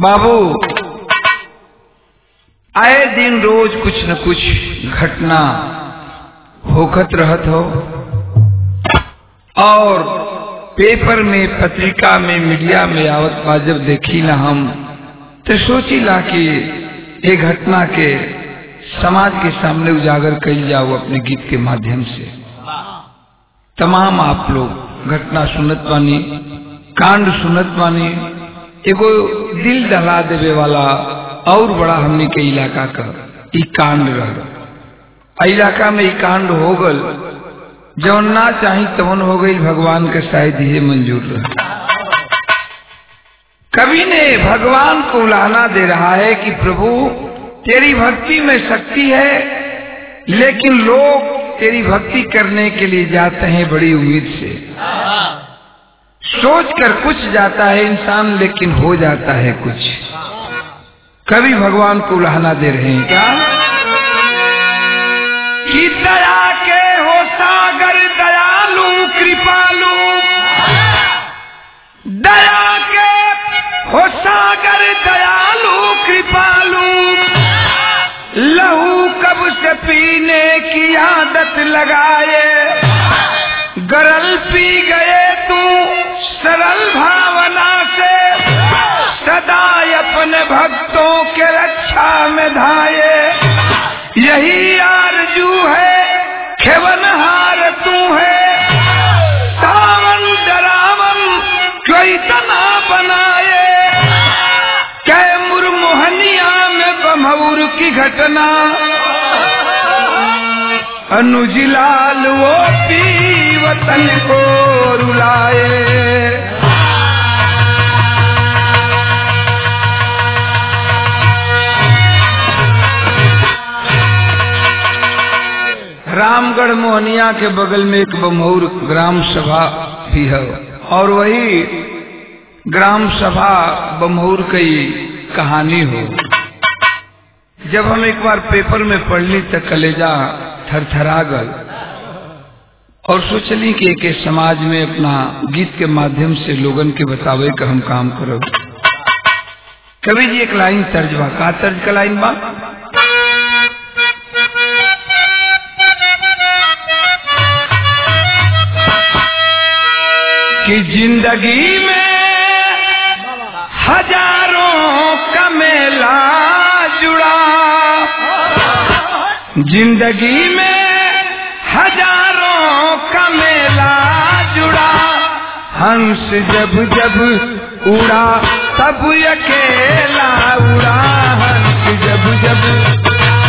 बाबू आए दिन रोज कुछ न कुछ घटना होखत रहत हो और पेपर में, पत्रिका में, मीडिया में आवत बा। जब देखी ना हम तो सोचीला कि ये घटना के समाज के सामने उजागर कई जाओ अपने गीत के माध्यम से। तमाम आप लोग घटना सुनत बानी, कांड सुनत बानी। एगो दिल दहला देवे वाला और बड़ा हमने के इलाका का ई कांड रहा। इलाका में ई कांड हो गल, जौन ना चाही तवन हो गई। भगवान के शायद ये मंजूर रहा। कवि ने भगवान को उलाहना दे रहा है कि प्रभु तेरी भक्ति में शक्ति है, लेकिन लोग तेरी भक्ति करने के लिए जाते हैं बड़ी उम्मीद से। सोच कर कुछ जाता है इंसान, लेकिन हो जाता है कुछ। कवि भगवान को उलाहना दे रहे हैं क्या कि दया के हो सागर दयालु कृपालु, दया के हो सागर दयालु कृपालु, लहू कब से पीने की आदत लगाए, गरल पी गए तू सरल भावना से, सदा अपने भक्तों के रक्षा में धाये, यही आरजू है खेवनहार तू है, सावन डरावन क्यों इतना बनाए, कै मुरमोहनिया में बमहूर की घटना, अनुजलाल वो पी वतन को रुलाए। रामगढ़ मोहनिया के बगल में एक बमहूर ग्राम सभा भी है, और वही ग्राम सभा बमहूर की कहानी हो। जब हम एक बार पेपर में पढ़ली तो कलेजा थरथरा गल और सोचली कि एक समाज में अपना गीत के माध्यम से लोगन के बतावे का हम काम करो। कवि जी एक लाइन तर्ज बा, का तर्ज का लाइन बा कि जिंदगी में हजारों का मेला जुड़ा, जिंदगी में हजारों का मेला जुड़ा, हंस जब जब उड़ा तब अकेला उड़ा, हंस जब जब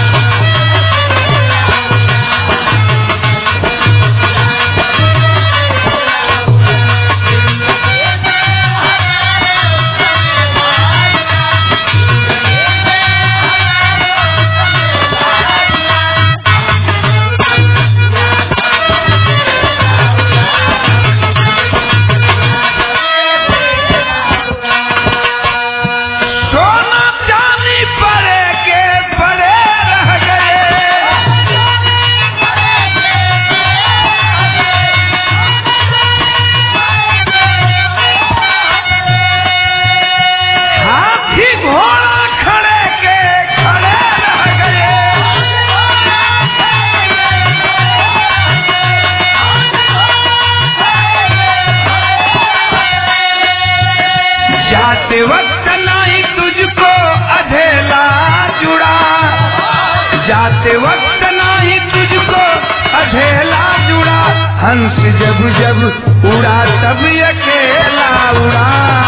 वक्त नहीं तुझको अधेला जुड़ा, जाते वक्त नहीं तुझको अधेला जुड़ा, हंस जब जब उड़ा तब अकेला उड़ा।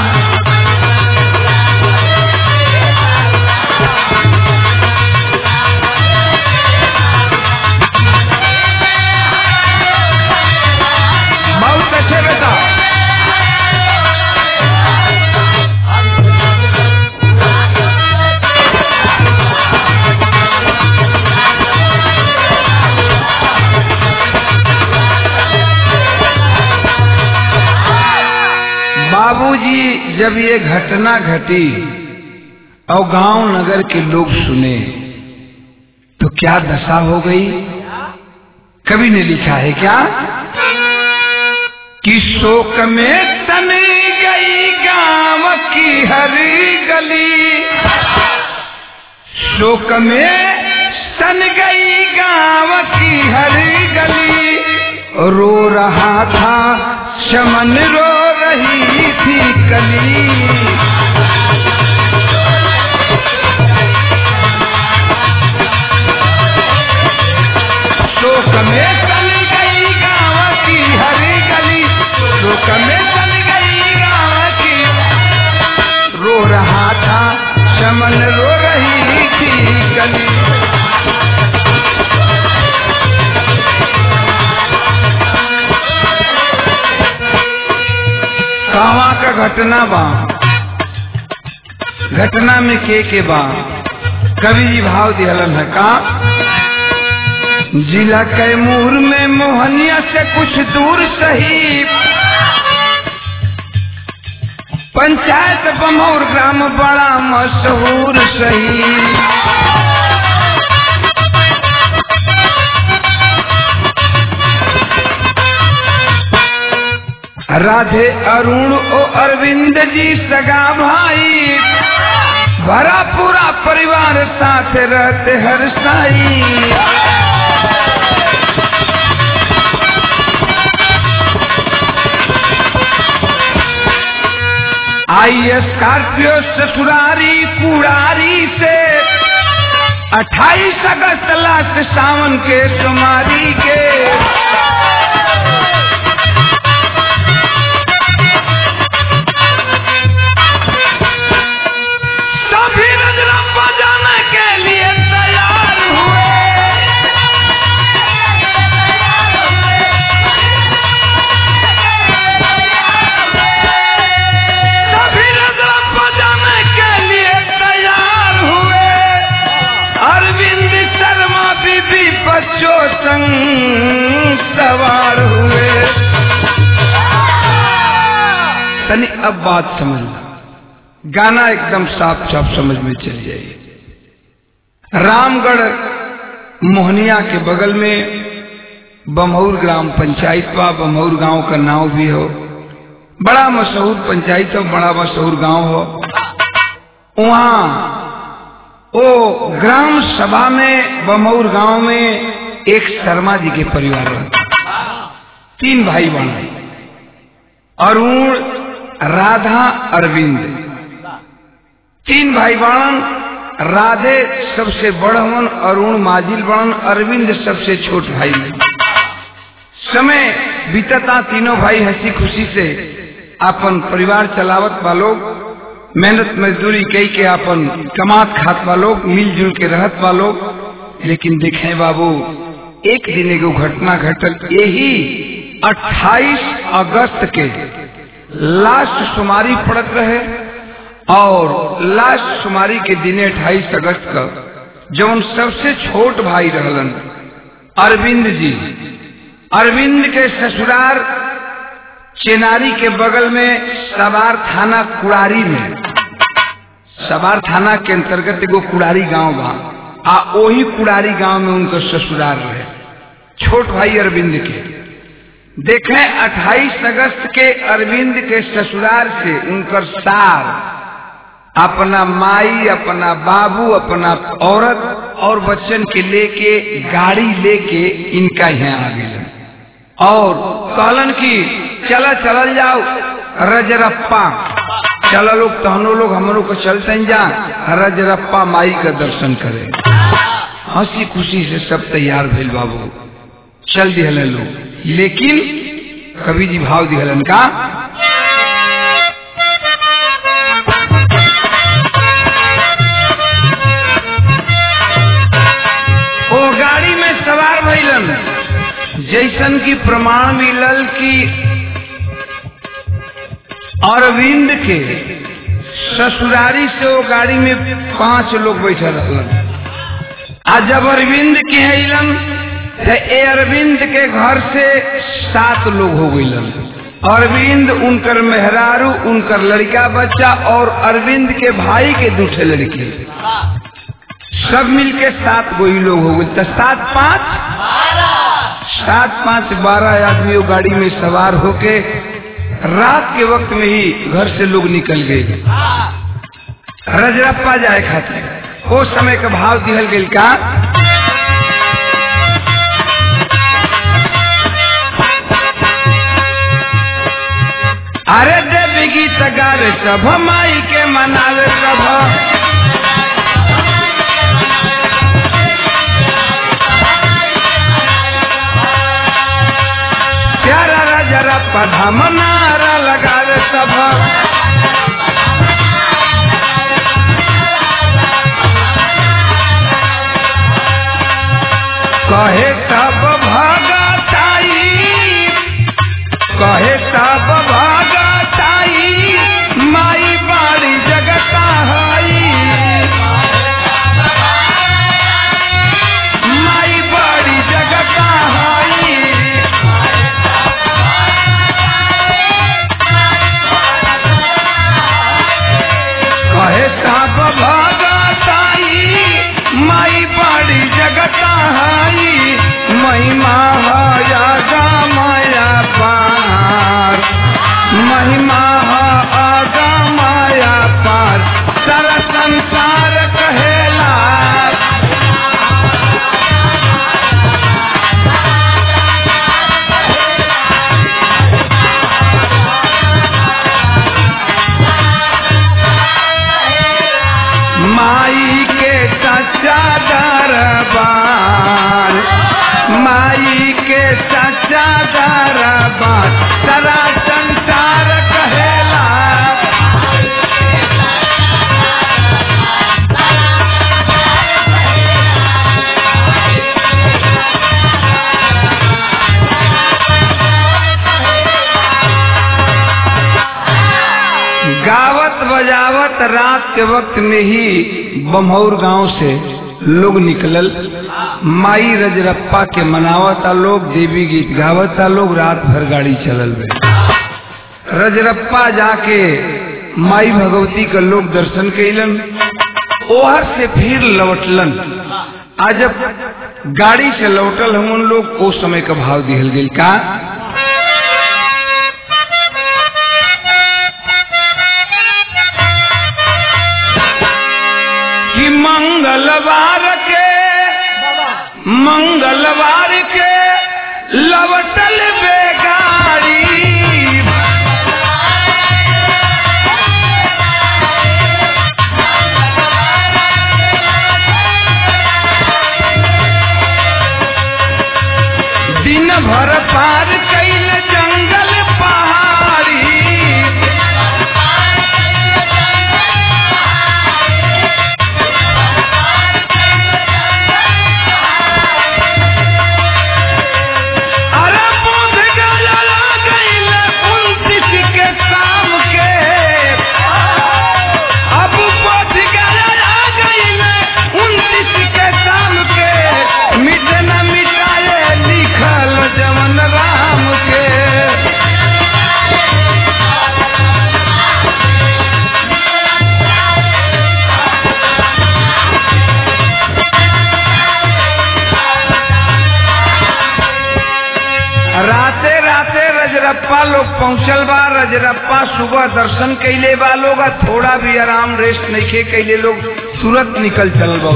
बहुत अच्छे बेटा। बाबूजी जब ये घटना घटी और गांव नगर के लोग सुने तो क्या दशा हो गई। कवि ने लिखा है क्या कि शोक में तने गई गांव की हर गली, शोक में सन गई गांव की हर गली, रो रहा था चमन रो रही थी कली। शोक में सन गई गांव की हर गली, शोक में सन गई गांव की, रो रहा था चमन रो रही थी कली। कहवा का घटना बा, घटना में के बा कवि जी भाव दिहलन है का। जिला कैमूर में मोहनिया से कुछ दूर सही, पंचायत बमौर ग्राम बड़ा मशहूर सही। राधे अरुण ओ अरविंद जी सगा भाई, भरा पूरा परिवार साथ रहते हर साई। आई स्कॉर्पियो ससुरारी कुड़ारी से 28 अगस्त लास्ट सावन के सोमारी के। बच्चों संग सवार हुए। तनी अब बात समझना, गाना एकदम साफ साफ समझ में चल जाइए। रामगढ़ मोहनिया के बगल में बमौर ग्राम पंचायत बा, बमौर गांव का नाम भी हो, बड़ा मशहूर पंचायत हो, बड़ा मशहूर गांव हो। वहां ओ ग्राम सभा में बमौर गांव में एक शर्मा जी के परिवार रहता, 3 भाई बहन, अरुण राधा अरविंद, 3 भाई बहन। राधे सबसे बड़वन, अरुण माजिल बड़न, अरविंद सबसे छोट भाई। समय बीतता तीनों भाई हंसी खुशी से अपन परिवार चलावत वालों, मेहनत मजदूरी कई के अपन कमात खात वालों, मिलजुल के रहत वालों। लेकिन देखें बाबू, एक दिन एगो घटना घटल, यही 28 अगस्त के लास्ट सोमवारी पड़त रहे, और लास्ट सोमवारी के दिन 28 अगस्त का जौन सबसे छोट भाई रहलन अरविंद जी, अरविंद के ससुराल चेनारी के बगल में सवार थाना कुड़ारी में, सवार थाना के अंतर्गत एगो कुड़ारी गांव बा, आ वही कुड़ारी गांव में उनका ससुराल रहे छोट भाई अरविंद के। देखें 28 अगस्त के अरविंद के ससुराल से उनकर सार अपना माई, अपना बाबू, अपना औरत और बच्चन के लेके गाड़ी लेके इनका यहाँ आ गए, और कहलन की चला चलल जाओ रजरप्पा, चला लोग तहनो लोग हम लोग को चलते जा रजरप्पा माई का दर्शन करे। हंसी खुशी से सब तैयार भेल बाबू, चल दिहलन लोग। लेकिन कवि जी भाव दिहलन का, ओ गाड़ी में सवार भइलन, जैसन की प्रमाण मिलल की अरविंद के ससुरारी से वो गाड़ी में 5 लोग बैठे रहलन। आज जब अरविंद के अलन तो अरविंद के घर से 7 लोग हो गईलन। अरविंद, उनकर मेहरारू, उनकर लड़का बच्चा और अरविंद के भाई के 2 लड़के, सब मिलके 7 गो लोग हो गए। तो 7 5 12 आदमी वो गाड़ी में सवार होके रात के वक्त में ही घर से लोग निकल गए रजरप्पा जाए खातिर। उस समय का भाव दिहल गई का अरे देवी गीत गावे सब माई के मनावे सब प्यारा रजरप्पा धाम नारा लगावे सब कहे सब भगताई कहे सब भगताई माई बाड़ी जगता हई माई बाड़ी जगता हई कहे सब भगताई माई बाड़ी जगता हई महिमा हया गा माया पार महिमा आगा माया पार सारा संसार कहेला माई के सच्चा दरबार माई के सच्चा दरबार सारा संसार कहेला गावत बजावत रात के वक्त में ही बम्हौर गांव से लोग निकलल माई रजरप्पा के मनावता लोग देवी गीत गावता लोग रात भर गाड़ी चलल गए रजरप्पा जाके माई भगवती का लोग दर्शन कैलन ओहर से फिर लौटलन आज जब गाड़ी से लौटल हम लोग उस समय का भाव दिहल गई का कि मंगलवार के लौटल बेगाड़ी दिन भर पार कैल जंगल पहाड़ी रजरप्पा लोग पहुंचल बा रजरप्पा सुबह दर्शन कैले बा लोग थोड़ा भी आराम रेस्ट नहीं कैले लोग तुरंत निकल चल बा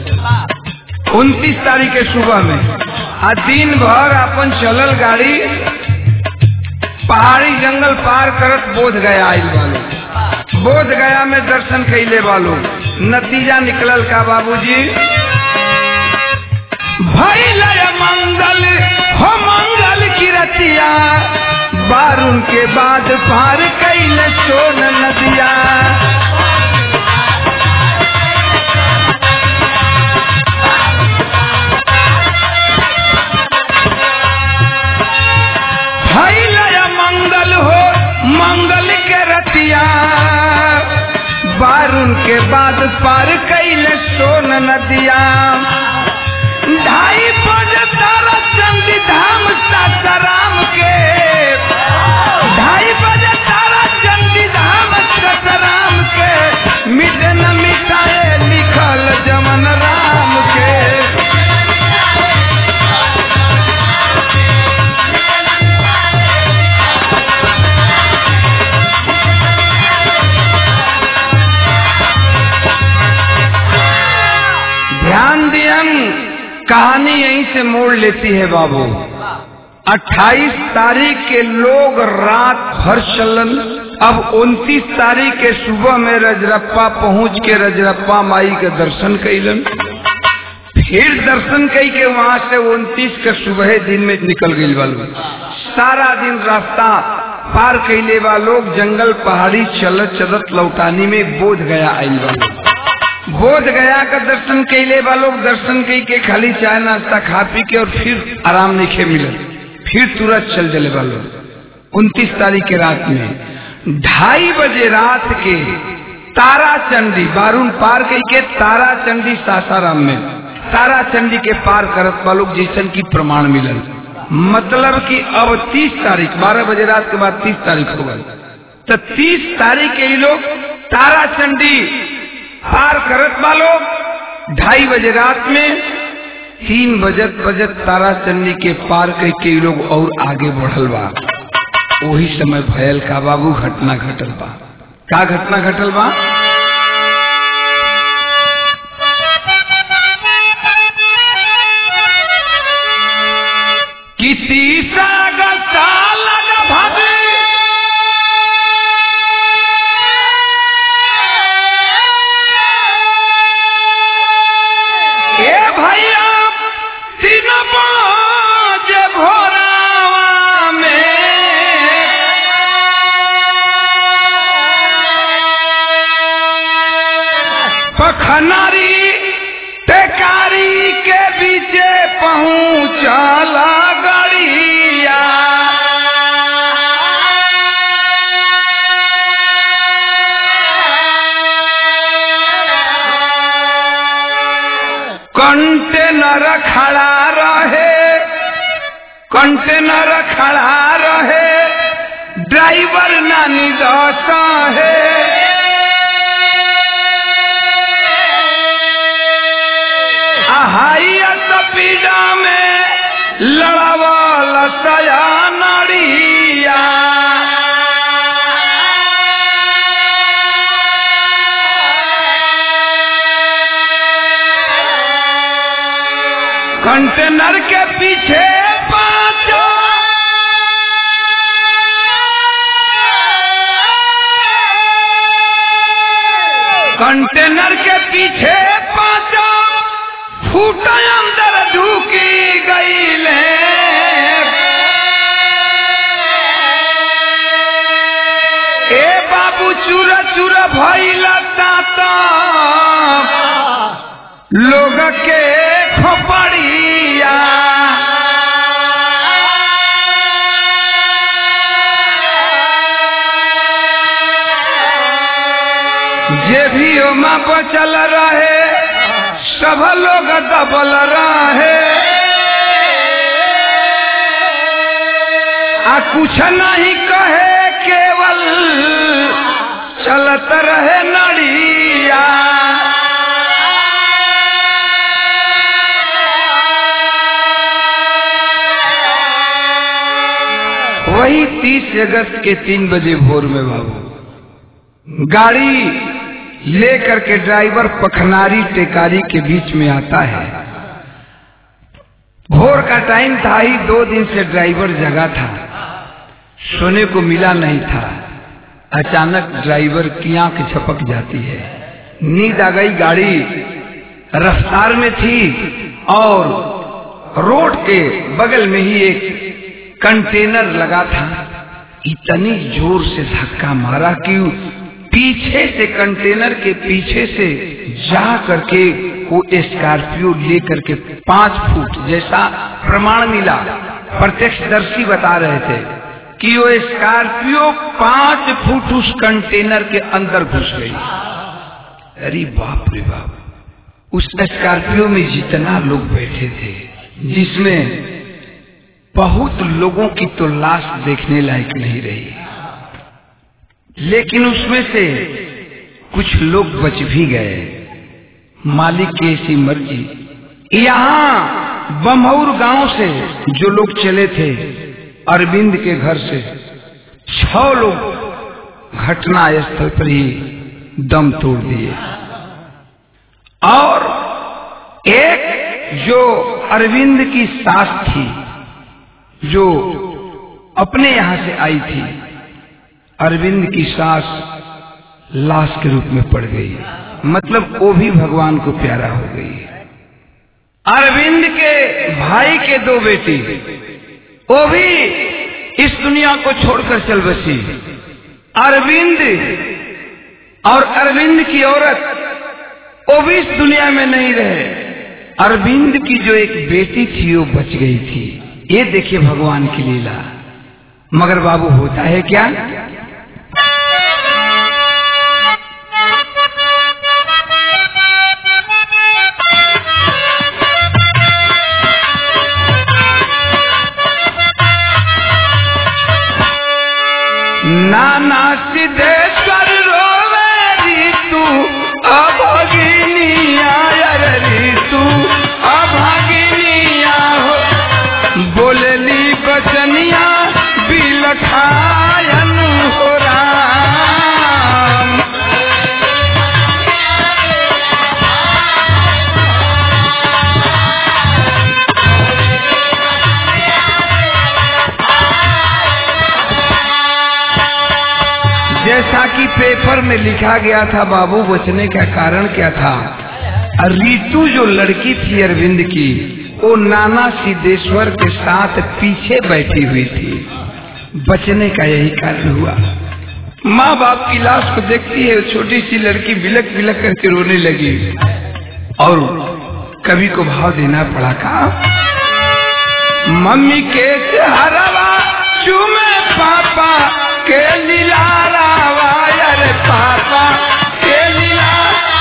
29 तारीख के सुबह में आ दिन भर अपन चलल गाड़ी पहाड़ी जंगल पार करत बोध गया आइल वालों बोध गया में दर्शन कैले वालों नतीजा निकलल का बाबूजी भइल मंगल हो मंगल की रतिया बारुन के बाद पार कैल सोन नदिया मंगल हो मंगल के रतिया बारुन के बाद पार कैल सोन नदिया 2:30 बजे तारा चंदी धाम सासाराम के 2:30 बजे तारा चंदी धाम सासाराम के मिट न मिटाए लिखल जमन राम के कहानी यहीं से मोड़ लेती है बाबू। 28 तारीख के लोग रात भर चलन, अब 29 तारीख के सुबह में रजरप्पा पहुंच के रजरप्पा माई के दर्शन कैलन। फिर दर्शन कई के वहां से 29 के सुबह दिन में निकल गई वालों। सारा दिन रास्ता पार कैले वालों, जंगल पहाड़ी चलत चलत लौटानी में बोध गया आई वालों। बोध गया का दर्शन कैले वालों, दर्शन कई के खाली चाय नाश्ता खा पी के और फिर आराम नहीं मिले, फिर तुरंत चल चले वालों। 29 तारीख के रात में 2:30 बजे रात के तारा चंडी बारून पार कई के तारा चंडी सासाराम में तारा चंडी के पार करत वालों जैसन की प्रमाण मिलन। मतलब कि अब 30 तारीख 12 बजे रात के बाद 30 तारीख हो गई, तो 30 तारीख के लोग तारा चंडी पार करत वालों 2:30 बजे रात में 3 बजत तारा चंडी के पार के लोग और आगे बढ़ल बा। वही समय भयल का बाबू घटना घटल बा। का घटना घटल बा? किसी खनारी टेकारी के बीचे पहुंचला गड़िया, कंटेनर खड़ा रहे ड्राइवर नानी दशा है। पीड़ा में लड़ावा सया नाड़िया, कंटेनर के पीछे पांचों कंटेनर के पीछे पांचों फूटा अंदर ढूकी गई ले। ए बाबू चूरा चूरा भइला ताता लोग के खोपड़िया, जे भी ओमा बचल रहे सब लोग दबल रहे, आ कुछ नहीं कहे केवल चलत रहे नड़िया। वही 30 अगस्त के 3 बजे भोर में बाबू गाड़ी लेकर के ड्राइवर पखनारी टेकारी के बीच में आता है। भोर का टाइम था ही, 2 दिन से ड्राइवर जगा था, सोने को मिला नहीं था। अचानक ड्राइवर की आंख झपक जाती है, नींद आ गई। गाड़ी रफ्तार में थी और रोड के बगल में ही एक कंटेनर लगा था। इतनी जोर से धक्का मारा कि पीछे से कंटेनर के पीछे से जा करके वो स्कॉर्पियो लेकर के 5 फुट जैसा प्रमाण मिला। प्रत्यक्षदर्शी बता रहे थे कि वो स्कॉर्पियो 5 फुट उस कंटेनर के अंदर घुस गई। अरे बाप रे बाप! उस स्कॉर्पियो में जितना लोग बैठे थे, जिसमें बहुत लोगों की तो लाश देखने लायक नहीं रही, लेकिन उसमें से कुछ लोग बच भी गए। मालिक की ऐसी मर्जी। यहाँ बमौर गांव से जो लोग चले थे, अरविंद के घर से 6 लोग घटना स्थल पर ही दम तोड़ दिए और एक जो अरविंद की सास थी, जो अपने यहाँ से आई थी, अरविंद की सास लाश के रूप में पड़ गई। मतलब वो भी भगवान को प्यारा हो गई। अरविंद के भाई के 2 बेटी, वो भी इस दुनिया को छोड़कर चल बसी। अरविंद और अरविंद की औरत, वो भी इस दुनिया में नहीं रहे। अरविंद की जो एक बेटी थी वो बच गई थी। ये देखिए भगवान की लीला। मगर बाबू होता है क्या? नाना सिद्धेश्वर रोवे ऋतु अभागिनिया, ऋतु अभागिनिया हो, बोलली बचनिया बिलखायन हो राम। जैसा कि पेपर में लिखा गया था बाबू, बचने का कारण क्या था? ऋतु जो लड़की थी अरविंद की, वो नाना सिद्धेश्वर के साथ पीछे बैठी हुई थी। बचने का यही कारण हुआ। माँ बाप की लाश को देखती है, छोटी सी लड़की बिलक बिलक करके रोने लगी और कवि को भाव देना पड़ा। का मम्मी के चेहरा चूमे पापा के लीलारावा, अरे पापा के लीला,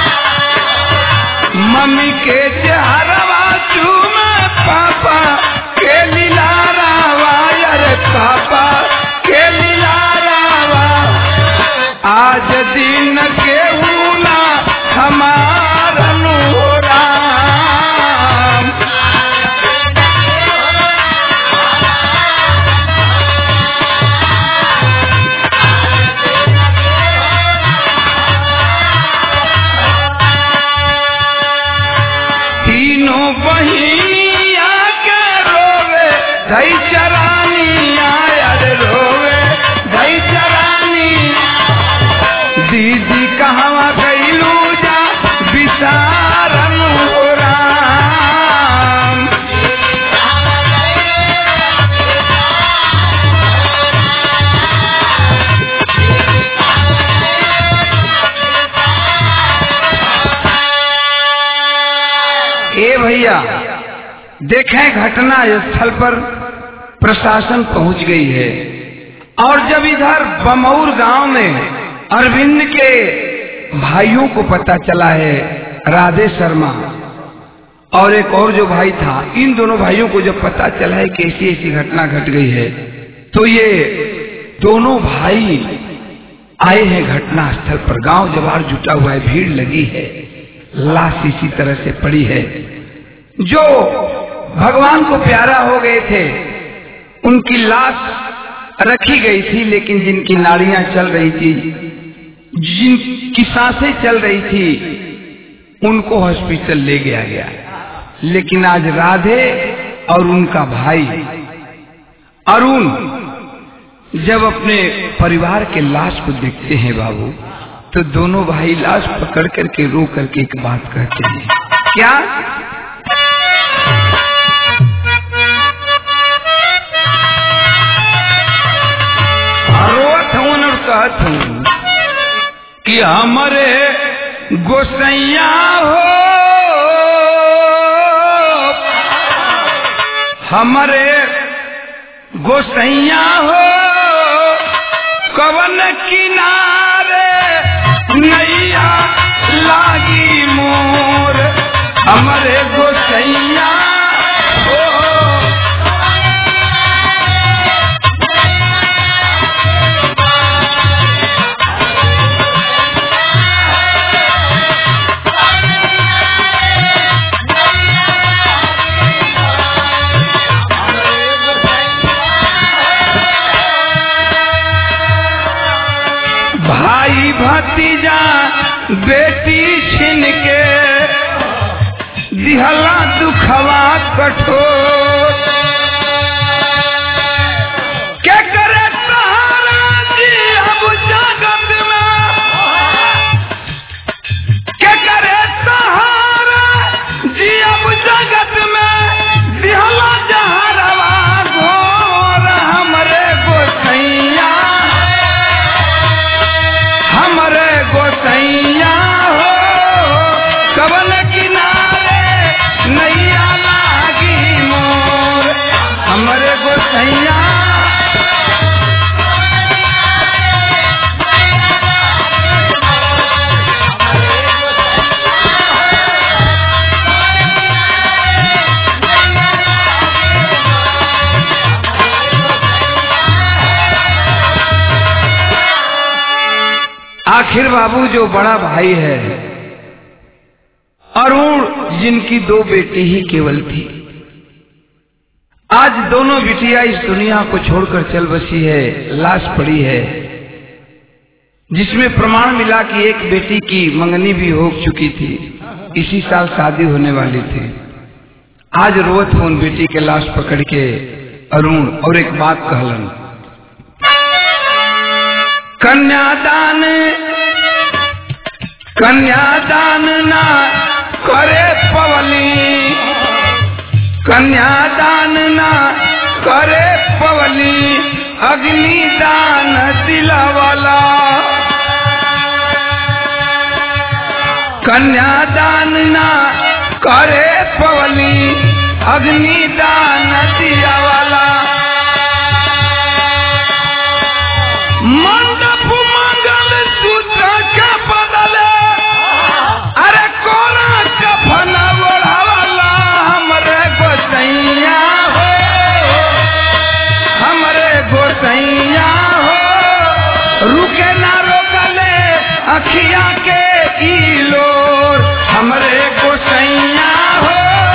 मम्मी के चेहरा चूमे पापा के लीलारावा, अरे पापा के लीलारावा। आज दिन के हुना हमारा नूरा, बहिनिया के रोवे धई चरानिया, अरे रोवे धई चरानी। दीदी कहवा गईलू जा विसारन हो राम। ए भैया देखें, घटना स्थल पर प्रशासन पहुंच गई है और जब इधर बमौर गांव में अरविंद के भाइयों को पता चला है, राधे शर्मा और एक और जो भाई था, इन दोनों भाइयों को जब पता चला है कि ऐसी ऐसी घटना घट गई है, तो ये दोनों भाई आए हैं घटना स्थल पर। गांव जवार जुटा हुआ है, भीड़ लगी है, लाश इसी तरह से पड़ी है। जो भगवान को प्यारा हो गए थे उनकी लाश रखी गई थी, लेकिन जिनकी नाड़ियां चल रही थी, जिनकी सांसें चल रही थी, उनको हॉस्पिटल ले गया गया। लेकिन आज राधे और उनका भाई अरुण जब अपने परिवार के लाश को देखते हैं बाबू, तो दोनों भाई लाश पकड़ करके रो करके एक बात कहते हैं। क्या? रोत हूं और कहत हूं कि हमारे गोसैया हो, हमारे गोसैया हो, कवन किनारे नैया लागी मोर, हमारे गोसैया हो। भाई भतीजा बेटी छिन के दिहला दुखवा कठोर के करे सहारा जी अब जगत में के करे सहारा जी अब जगत में दिहला जहरवा घोर हमरे गोसैया हो कवन किनारे नैया लागी मोर हमरे गोसैया आखिर बाबू जो बड़ा भाई है अरुण जिनकी 2 बेटी ही केवल थी, आज दोनों बिटिया इस दुनिया को छोड़कर चल बसी है। लाश पड़ी है जिसमें प्रमाण मिला कि एक बेटी की मंगनी भी हो चुकी थी, इसी साल शादी होने वाली थी। आज रोत हो उन बेटी के लाश पकड़ के अरुण और एक बात कहलन, कन्यादान ना करे पवली, कन्यादान ना करे पवली, अग्निदान दिलावाला, कन्यादान ना करे पवली, अग्निदान दिलावाला। मंडप मंगल सूत्र के बदले अरे कोना कफन ओढ़ावाला हमरे गोसैया हो, हमरे गोसैया हो, रुके ना रोकले अखिया के इलोर हमरे गोसैया हो।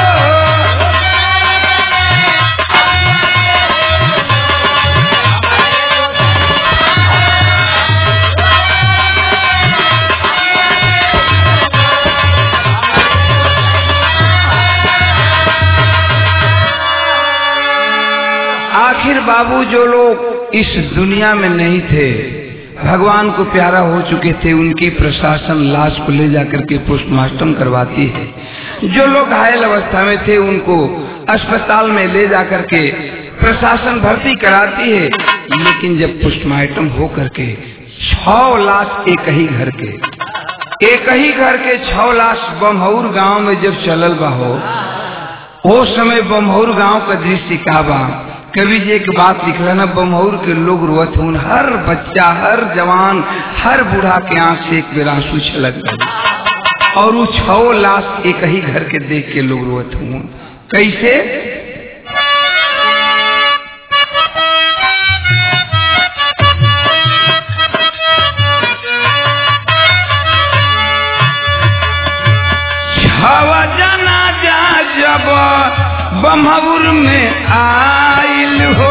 आखिर बाबू जो लोग इस दुनिया में नहीं थे, भगवान को प्यारा हो चुके थे, उनकी प्रशासन लाश को ले जाकर के पोस्टमार्टम करवाती है। जो लोग घायल अवस्था में थे उनको अस्पताल में ले जाकर के प्रशासन भर्ती कराती है। लेकिन जब पोस्टमार्टम हो करके 6 लाश एक ही घर के 6 लाश बमहौर गांव में जब चलल बा हो, वो समय बमहौर गांव का दृश्य का बा। कवि जी एक बात लिखला ना, बमहौर के लोग रोत हूं, हर बच्चा, हर जवान, हर बूढ़ा के आंख से एक बेर आंसू छलक गए। और वो 6 लाश एक ही घर के देख के लोग रोत हूं। कैसे? जब बमहौर में आइल हो,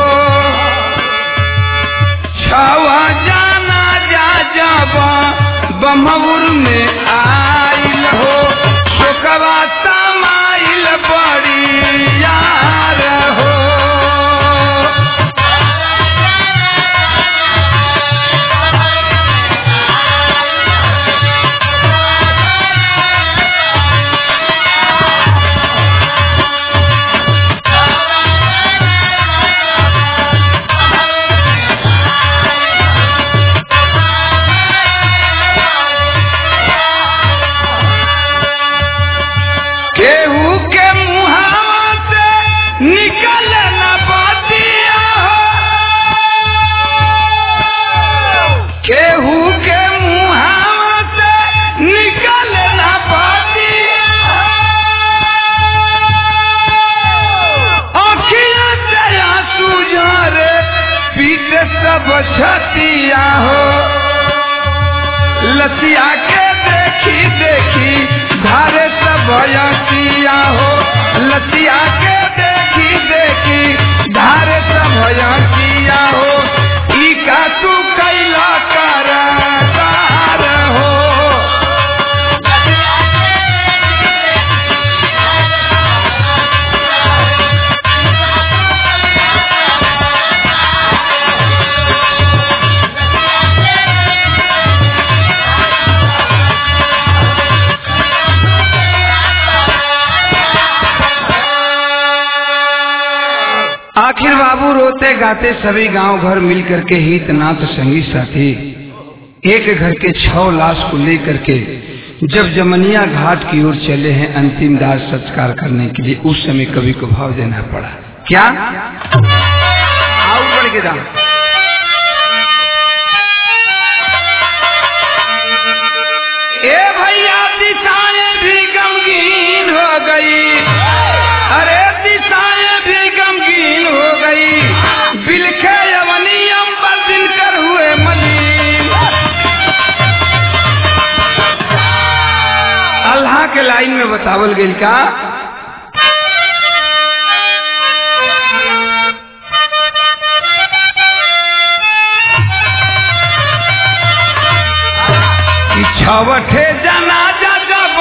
6 जाना जब बमहौर में आइल हो, शोकवा समाइल बड़ी यार हो। केहू के मुहावा से निकल न बतिया हो, केहू के मुहावा से निकल न बतिया हो, अखिया से आंसू झरे पीते सब छतिया हो। लतिया के देखी देखी धारे सब भयसिया हो, लतिया के देखी देखी धारे सब भयसिया हो। ई का तू कैला कर हो, रोते गाते सभी गांव घर मिल करके हित नाथ संगी साथी एक घर के 6 लाश को लेकर के जब जमनिया घाट की ओर चले हैं अंतिम दाह संस्कार करने के लिए, उस समय कवि को भाव देना पड़ा। क्या आओ बढ़ के जा। ए भैया दिशाएं भी गमगीन हो गई, अरे दिशाएं भी गमगीन हो गई, बिलखे यवनी अंबर दिनकर हुए मलिन। अल्लाह के लाइन में बतावल गई का छवठे जनाजा जब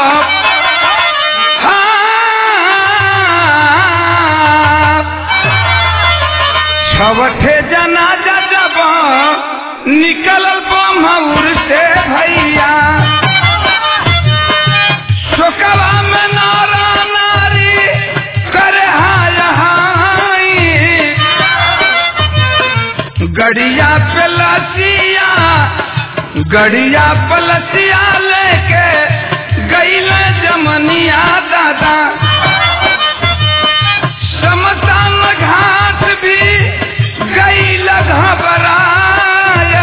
छवठे जनाजा जब निकल बमौर से भैया, शोकवा में नारा नारी करे हाय हाय, गड़िया पे लसिया गड़िया पलसिया लेके गईल जमनिया दादा, शमशान घाट भी गईल घबराय,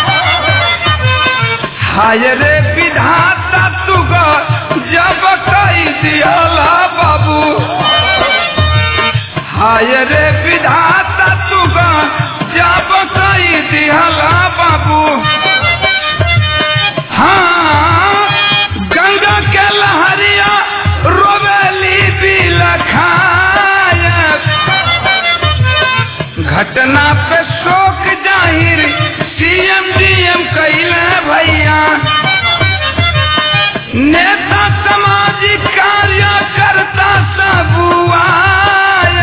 हाय रे विधाता तुगा जब कई दियाला बाबू, हाय रे विधाता तुगा जब कई दियाला बाबू। हाँ, गंगा के लहरिया रोवेली भी लखाय, घटना पे शोक जाहिर सीएम डीएम कैले भैया, नेता सामाजिक कार्यकर्ता सब आय,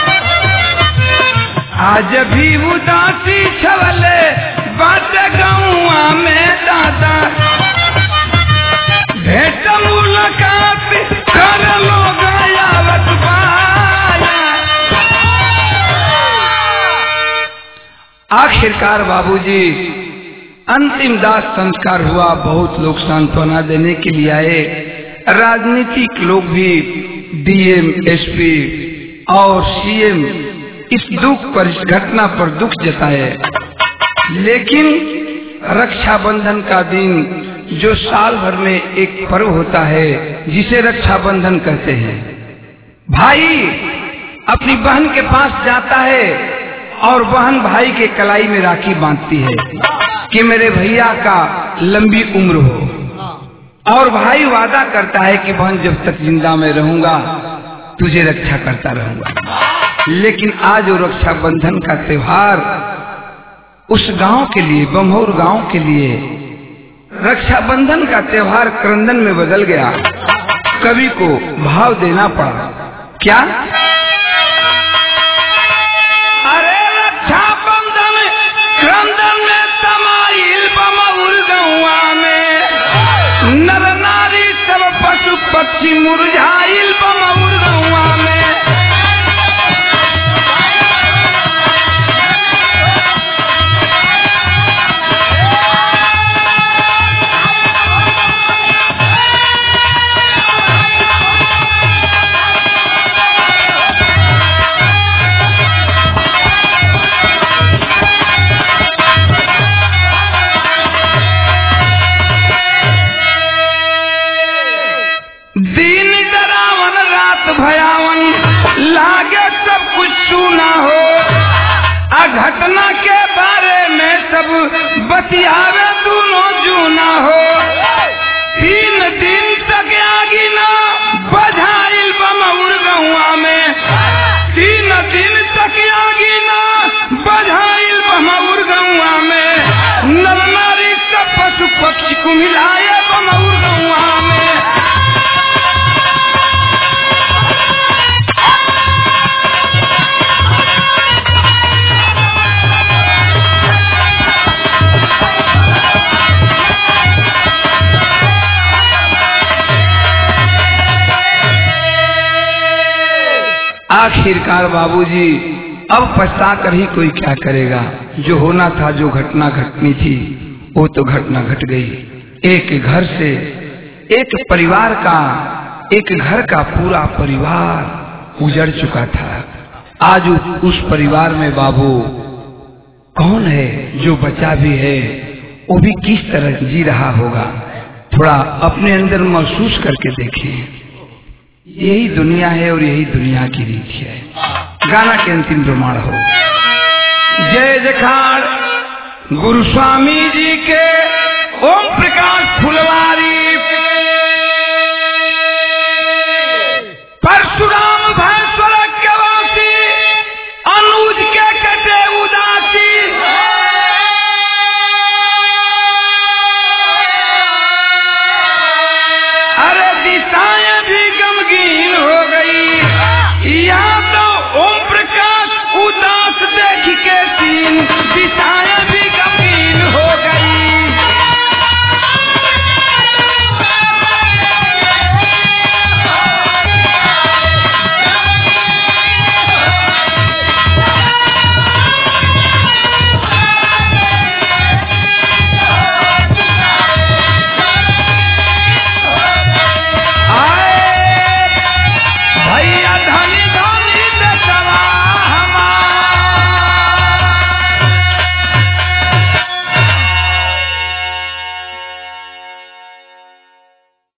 आज भी उदासी छवले बात गौआ में दादा, भेंट मुलाकात कर लोग आवत बाया। आखिरकार बाबूजी अंतिम दाह संस्कार हुआ, बहुत लोग सांत्वना देने के लिए आए, राजनीतिक लोग भी, डीएम एसपी और सीएम इस दुख पर, इस घटना पर दुख जताए। लेकिन रक्षाबंधन का दिन जो साल भर में एक पर्व होता है जिसे रक्षाबंधन कहते हैं, भाई अपनी बहन के पास जाता है और बहन भाई के कलाई में राखी बांधती है कि मेरे भैया का लंबी उम्र हो, और भाई वादा करता है कि बहन जब तक जिंदा मैं रहूंगा तुझे रक्षा करता रहूंगा। लेकिन आज वो रक्षाबंधन का त्योहार उस गांव के लिए, बमौर गांव के लिए रक्षाबंधन का त्योहार क्रंदन में बदल गया। कवि को भाव देना पड़ा। क्या अरे रक्षाबंधन क्रंदन में तमाइल बमौर गौआ में, नर नारी सब पशु पक्षी मुरझाइल बमौर गौआ में। दिन डरावन रात भयावन लागे सब कुछ सुना हो, आ घटना के बारे में सब बतियावे दोनों जूना हो। 3 दिन तक आगी ना बझाइल बमौर गौआ में, 3 दिन तक आगी ना बझाइल बमौर गौआ में, नर नारी सब पशु पक्षी को मिलाए बमौर गौआ में। आखिरकार बाबूजी अब पछता कर ही कोई क्या करेगा। जो होना था, जो घटना घटनी थी, वो तो घटना घट गई। एक घर से, एक परिवार का, एक घर का पूरा परिवार उजड़ चुका था। आज उस परिवार में बाबू कौन है? जो बचा भी है वो भी किस तरह जी रहा होगा, थोड़ा अपने अंदर महसूस करके देखिए। यही दुनिया है और यही दुनिया की रीत है। गाना के अंतिम प्रमाण हो। जय जखाड़ गुरु स्वामी जी के, ओम प्रकाश फुलवारी, परशुराम